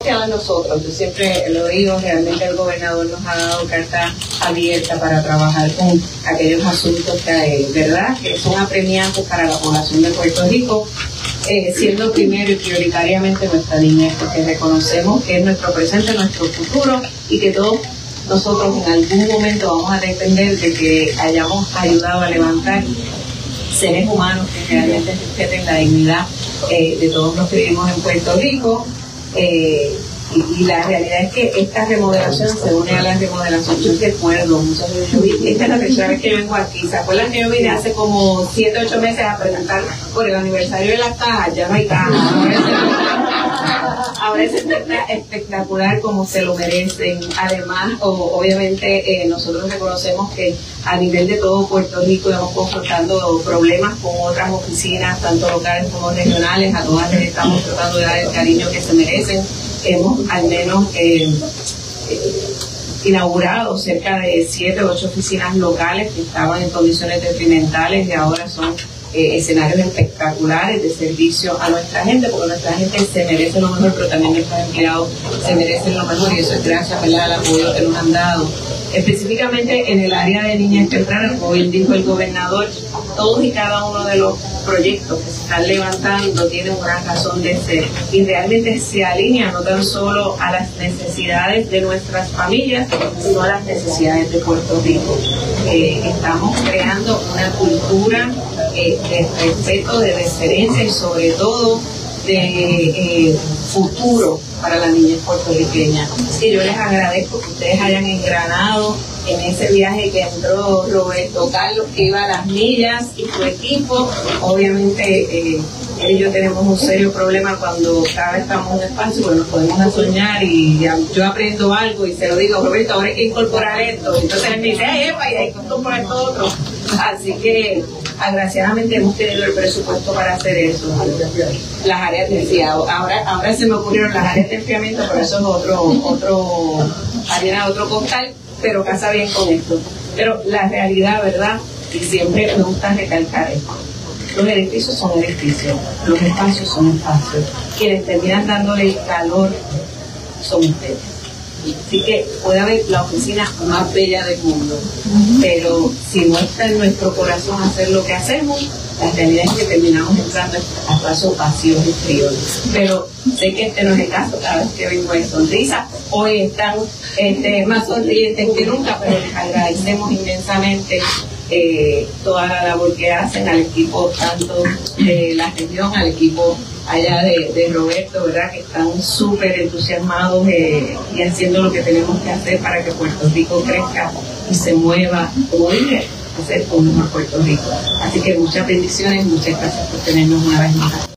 quedado en nosotros. Yo siempre lo digo, realmente el gobernador nos ha dado carta abierta para trabajar con aquellos asuntos ¿verdad?, que son apremiantes para la población de Puerto Rico, siendo primero y prioritariamente nuestra niñez, porque reconocemos que es nuestro presente, nuestro futuro, y que todos nosotros en algún momento vamos a depender de que hayamos ayudado a levantar seres humanos que realmente respeten la dignidad de todos los que vivimos en Puerto Rico. Y la realidad es que esta remodelación se une a la remodelación. Yo recuerdo muchas veces, esta es la tercera vez que vengo aquí. ¿Se acuerdan que yo vine hace como 7 o 8 meses a presentar por el aniversario de las cajas? Ya no hay cajas. Ahora es espectacular, como se lo merecen. Además, obviamente nosotros reconocemos que a nivel de todo Puerto Rico estamos confrontando problemas con otras oficinas, tanto locales como regionales. A todas les estamos tratando de dar el cariño que se merecen. Hemos al menos inaugurado cerca de 7 o 8 oficinas locales que estaban en condiciones detrimentales y ahora son escenarios espectaculares de servicio a nuestra gente, porque nuestra gente se merece lo mejor, pero también nuestros empleados se merecen lo mejor, y eso es gracias, ¿verdad?, al apoyo que nos han dado. Específicamente en el área de niñez temprana, como bien dijo el gobernador, todos y cada uno de los proyectos que se están levantando tienen una razón de ser y realmente se alinean no tan solo a las necesidades de nuestras familias, sino a las necesidades de Puerto Rico. Estamos creando una cultura de respeto, de deferencia y sobre todo de futuro para la niñez puertorriqueña. Así que yo les agradezco que ustedes hayan engranado en ese viaje que entró Roberto Carlos, que iba a las millas, y su equipo. Obviamente él y yo tenemos un serio problema cuando cada vez estamos en un espacio, porque nos podemos soñar y yo aprendo algo y se lo digo, Roberto, ahora hay que incorporar esto. Entonces él me dice, epa, y hay que incorporar esto otro. Así que agraciadamente hemos tenido el presupuesto para hacer eso. Las áreas de enfriado. Ahora se me ocurrieron las áreas de enfriamiento, pero eso es harina de otro costal, pero casa bien con esto. Pero la realidad, ¿verdad? Y siempre me gusta recalcar esto. Los edificios son edificios, los espacios son espacios. Quienes terminan dándole el calor son ustedes. Así que puede haber la oficina más bella del mundo, pero si no está en nuestro corazón hacer lo que hacemos, la realidad es que terminamos entrando a espacios vacíos y fríos. Pero sé que este no es el caso. Cada vez que vengo en sonrisa, hoy están más sonrientes que nunca, pero les agradecemos inmensamente toda la labor que hacen al equipo tanto de la región, al equipo allá de Roberto, ¿verdad?, que están súper entusiasmados y haciendo lo que tenemos que hacer para que Puerto Rico crezca y se mueva, como dije, a ser un mejor Puerto Rico. Así que muchas bendiciones, muchas gracias por tenernos una vez más.